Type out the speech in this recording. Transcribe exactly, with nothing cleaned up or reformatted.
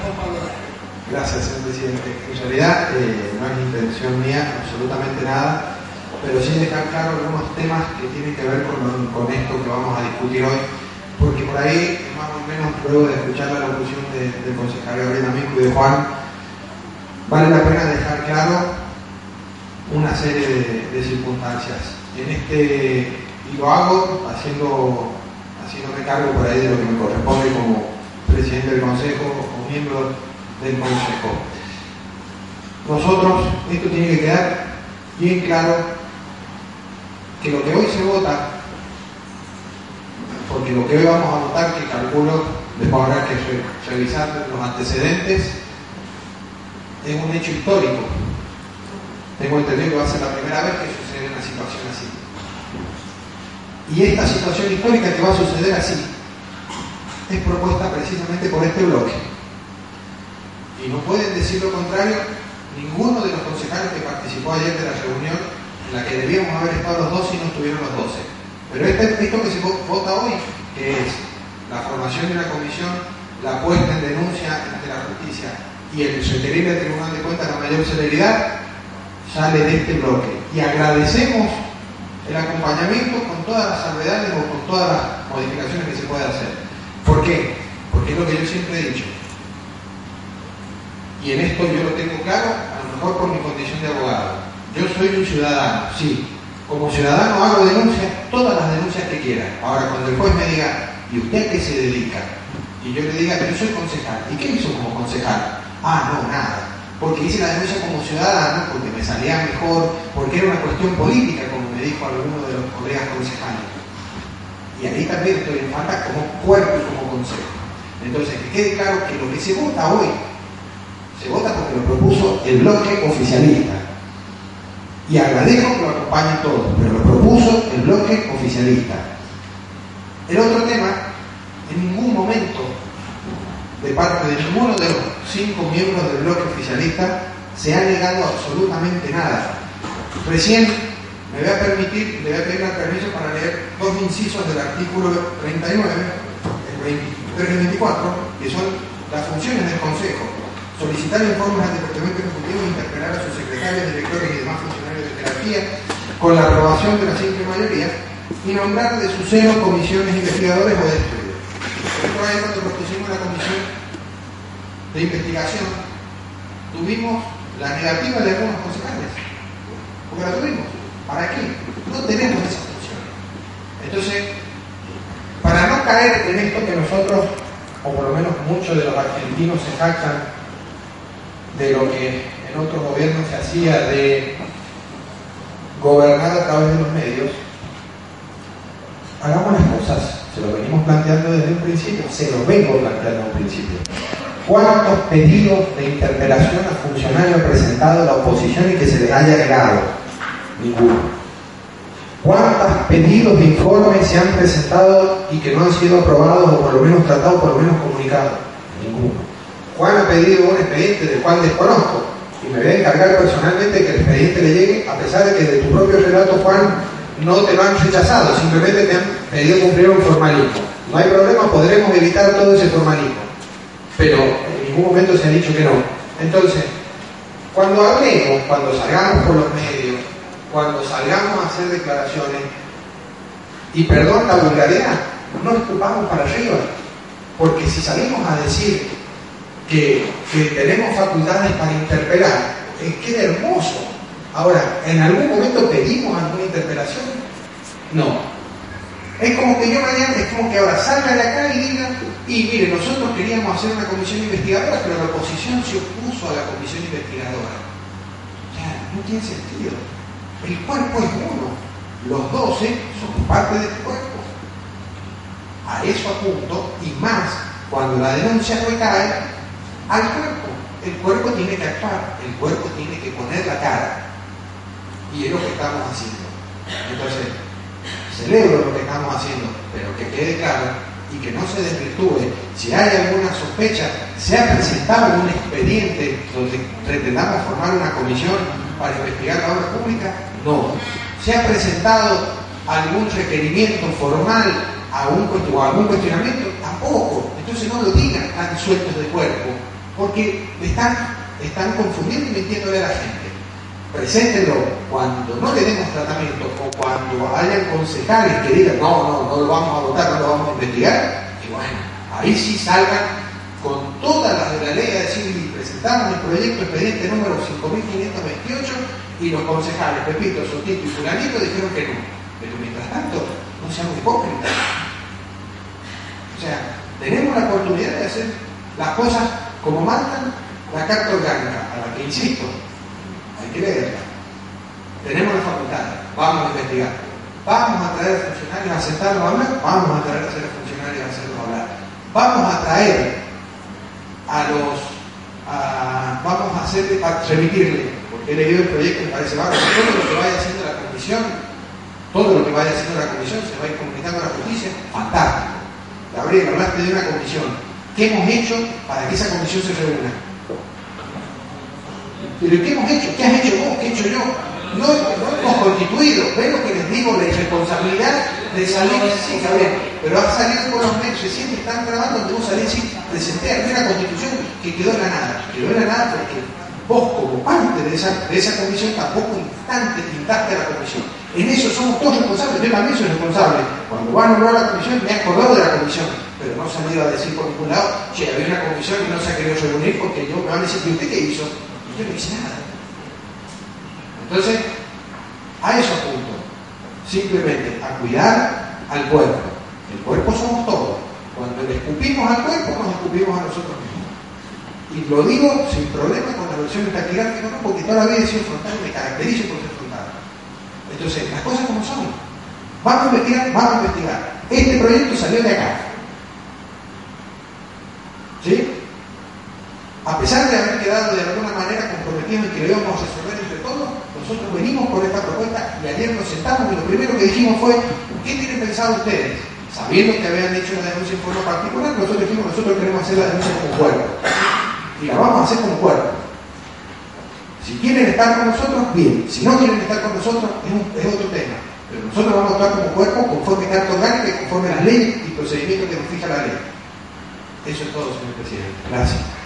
Gracias, señor presidente. En realidad eh, no es intención mía, absolutamente nada, pero sí dejar claro algunos temas que tienen que ver con, con esto que vamos a discutir hoy, porque por ahí, más o menos, luego de escuchar la locución de, del concejal Gabriel Amico y de Juan, vale la pena dejar claro una serie de, de circunstancias. En este, y lo hago haciendo, haciéndome cargo por ahí de lo que me corresponde como presidente del Consejo o miembro del Consejo. Nosotros, esto tiene que quedar bien claro, que lo que hoy se vota, porque lo que hoy vamos a votar, que calculo, después habrá que re revisar los antecedentes, es un hecho histórico. Tengo entendido que va a ser la primera vez que sucede una situación así. Y esta situación histórica que va a suceder así es propuesta precisamente por este bloque. Y no pueden decir lo contrario ninguno de los concejales que participó ayer de la reunión en la que debíamos haber estado los doce y no estuvieron los doce. Pero este, esto que se vota hoy, que es la formación de una comisión, la puesta en denuncia ante la justicia y el requerir al Tribunal de Cuentas la mayor celeridad, sale de este bloque. Y agradecemos el acompañamiento con todas las salvedades o con todas las modificaciones que se pueda hacer. ¿Por qué? Porque es lo que yo siempre he dicho. Y en esto yo lo tengo claro, a lo mejor por mi condición de abogado. Yo soy un ciudadano, sí. Como ciudadano hago denuncias, todas las denuncias que quiera. Ahora, cuando el juez me diga, ¿y usted a qué se dedica? Y yo le diga, yo soy concejal. ¿Y qué hizo como concejal? Ah, no, nada. Porque hice la denuncia como ciudadano, porque me salía mejor, porque era una cuestión política, como me dijo alguno de los colegas concejales. Y ahí también estoy en falta como cuerpo y como consejo. Entonces, que quede claro que lo que se vota hoy, se vota porque lo propuso el bloque oficialista. Y agradezco que lo acompañen todos, pero lo propuso el bloque oficialista. El otro tema, en ningún momento, de parte de ninguno de los cinco miembros del bloque oficialista, se ha negado absolutamente nada. Recién me voy a permitir, le voy a pedir el permiso para leer dos incisos del artículo treinta y nueve, el veintitrés y veinticuatro, que son las funciones del Consejo: solicitar informes al Departamento Ejecutivo e interpelar a sus secretarios, directores y demás funcionarios de jerarquía con la aprobación de la simple mayoría y nombrar de su seno comisiones investigadores o de estudio. Esto es cuando propusimos la comisión de investigación, tuvimos la negativa de algunos concejales, porque la tuvimos. ¿Para qué? No tenemos esas funciones. Entonces, para no caer en esto que nosotros, o por lo menos muchos de los argentinos se jactan de lo que en otros gobiernos se hacía de gobernar a través de los medios, hagamos las cosas. Se lo venimos planteando desde un principio, se lo vengo planteando desde un principio. ¿Cuántos pedidos de interpelación a funcionarios ha presentado la oposición y que se les haya negado? Ninguno. ¿Cuántos pedidos de informes se han presentado y que no han sido aprobados o por lo menos tratados, por lo menos comunicados? Ninguno. Juan ha pedido un expediente del cual desconozco y me voy a encargar personalmente que el expediente le llegue, a pesar de que de tu propio relato, Juan, no te lo han rechazado, simplemente te han pedido cumplir un formalismo. No hay problema, podremos evitar todo ese formalismo, pero en ningún momento se ha dicho que no. Entonces, cuando hablemos, cuando salgamos por los medios, cuando salgamos a hacer declaraciones, y perdón la vulgaridad, no escupamos para arriba, porque si salimos a decir que, que tenemos facultades para interpelar, eh, queda hermoso. Ahora, ¿en algún momento pedimos alguna interpelación? No. Es como que yo mañana, es como que ahora salga de acá y diga, y mire, nosotros queríamos hacer una comisión investigadora, pero la oposición se opuso a la comisión investigadora. Ya, no tiene sentido. El cuerpo es uno, los doce son parte del cuerpo. A eso apunto, y más cuando la denuncia recae al cuerpo. El cuerpo tiene que actuar, el cuerpo tiene que poner la cara. Y es lo que estamos haciendo. Entonces, celebro lo que estamos haciendo, pero que quede claro y que no se desvirtúe. Si hay alguna sospecha, ¿se ha presentado un expediente donde pretendamos formar una comisión para investigar la obra pública? No. ¿Se ha presentado algún requerimiento formal a un, o algún cuestionamiento? Tampoco. Entonces no lo digan tan sueltos de cuerpo, porque están, están confundiendo y mintiéndole a la gente. Preséntenlo cuando no le demos tratamiento o cuando hayan concejales que digan no, no, no lo vamos a votar, no lo vamos a investigar, y bueno, ahí sí salgan con todas las de la ley a decir, presentamos el proyecto expediente número cinco mil quinientos veintiocho y los concejales Pepito, Sotito y Fulanito dijeron que no. Pero mientras tanto, no seamos hipócritas. O sea, tenemos la oportunidad de hacer las cosas como mandan la Carta Orgánica, a la que insisto, hay que leerla. Tenemos la facultad, vamos a investigar. Vamos a traer funcionarios a sentarnos a hablar, vamos a traer a hacer funcionarios a hacernos hablar. Vamos a traer a los, a, vamos a hacer, a remitirle, porque he leído el proyecto y me parece bárbaro, todo lo que vaya haciendo la comisión, todo lo que vaya haciendo la comisión se va a ir comunicando a la justicia, fantástico. Gabriel, hablaste de una comisión. ¿Qué hemos hecho para que esa comisión se reúna? ¿Pero qué hemos hecho? ¿Qué has hecho vos? ¿Qué he hecho yo? No, no hemos constituido. ¿Ven lo que les digo? La irresponsabilidad de salir, sí, Gabriel, pero ha salido por los medios, recién están grabando donde vos salís y presenté una constitución que quedó en la nada. Quedó en la nada porque vos, como parte de esa, de esa comisión, tampoco instante pintaste a la comisión. En eso somos todos responsables. Yo también soy responsable. Cuando van a nombrar la comisión, me he acordado de la comisión, pero no se han ido a decir por ningún lado, che, había una comisión y no se ha querido reunir porque yo me van a decir, ¿y usted qué hizo? Y yo no hice nada. Entonces, a eso apunto. Simplemente a cuidar al cuerpo. El cuerpo somos todos. Cuando le escupimos al cuerpo, nos escupimos a nosotros mismos. Y lo digo sin problema con la versión taquigráfica, no, porque toda la vida he sido frontal y me caracterizo por ser frontal. Entonces, las cosas como son. Vamos a investigar, vamos a investigar. Este proyecto salió de acá. ¿Sí? A pesar de haber quedado de alguna manera comprometidos en que lo íbamos a resolver entre todos, nosotros venimos por esta propuesta y ayer nos sentamos y lo primero que dijimos fue, ¿qué tienen pensado ustedes? Sabiendo que habían hecho una denuncia en forma particular, nosotros dijimos, nosotros queremos hacer la denuncia como cuerpo. Y la vamos a hacer como cuerpo. Si quieren estar con nosotros, bien. Si no quieren estar con nosotros, es, un, es otro tema. Pero nosotros vamos a actuar como cuerpo conforme Carta Orgánica y conforme las leyes y procedimientos que nos fija la ley. Eso es todo, señor presidente. Gracias.